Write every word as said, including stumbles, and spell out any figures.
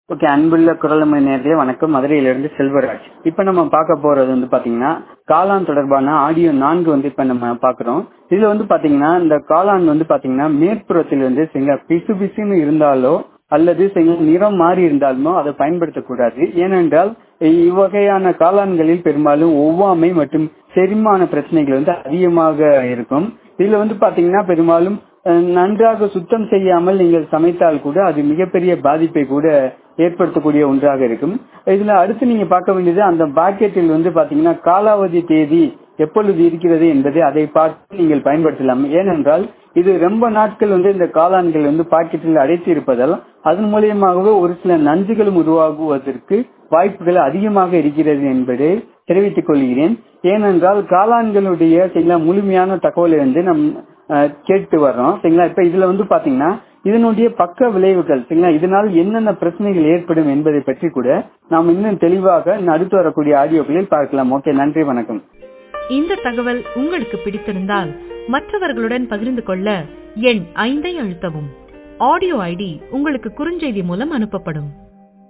Okay, அன்புள்ள குரலமை நேயர்களே வணக்கம். மதுரையிலிருந்து செல்வராஜ். இப்ப நம்ம பார்க்க போறது வந்து பாத்தீங்கன்னா காளான் தொடர்பான ஆடியோ நான்கு வந்து இப்ப நம்ம பாக்குறோம். இதுல வந்து பாத்தீங்கன்னா இந்த காளான் வந்து பாத்தீங்கன்னா மேற்புறத்தில் வந்து சில பிசு பிசுன்னு இருந்தாலோ அல்லது சில நிறம் மாறி இருந்தாலுமோ அதை பயன்படுத்தக்கூடாது. ஏனென்றால் இவ்வகையான காளான்களில் பெரும்பாலும் ஒவ்வாமை மற்றும் செரிமான பிரச்சனைகள் வந்து அதிகமாக இருக்கும். இதுல வந்து பாத்தீங்கன்னா பெரும்பாலும் நன்றாக சுத்தம் செய்யாமல் நீங்கள் சமைத்தால் கூட அது மிகப்பெரிய பாதிப்பை கூட ஏற்படுத்தக்கூடிய ஒன்றாக இருக்கும். இதுல அடுத்து நீங்க பார்க்க வேண்டியது அந்த பாக்கெட்டில் வந்து பாத்தீங்கன்னா காலாவதி தேதி எப்பொழுது இருக்கிறது என்பதை அதை பார்த்து நீங்கள் பயன்படுத்தலாம். ஏனென்றால் இது ரொம்ப நாட்கள் வந்து இந்த காளான்கள் வந்து பாக்கெட்டில் அடைத்து இருப்பதால் அதன் மூலியமாகவே ஒரு சில நஞ்சுகளும் உருவாகுவதற்கு வாய்ப்புகள் அதிகமாக இருக்கிறது என்பதை தெரிவித்துக் கொள்கிறேன். ஏனென்றால் காளான்களுடைய சில முழுமையான தகவலை வந்து நம் கேட்டு வர்றோம் சரிங்களா. இப்ப இதுல வந்து பாத்தீங்கன்னா இதனுடைய பக்க விளைவுகள் சரிங்களா, இதனால் என்னென்ன பிரச்சனைகள் ஏற்படும் என்பதை பற்றி கூட நாம் இன்னும் தெளிவாக அடுத்து வரக்கூடிய ஆடியோக்களில் பார்க்கலாம். ஓகே, நன்றி, வணக்கம். இந்த தகவல் உங்களுக்கு பிடித்திருந்தால் மற்றவர்களுடன் பகிர்ந்து கொள்ள எண் ஐந்தை அழுத்தவும். ஆடியோ ஐடி உங்களுக்கு குறுஞ்செய்தி மூலம் அனுப்பப்படும்.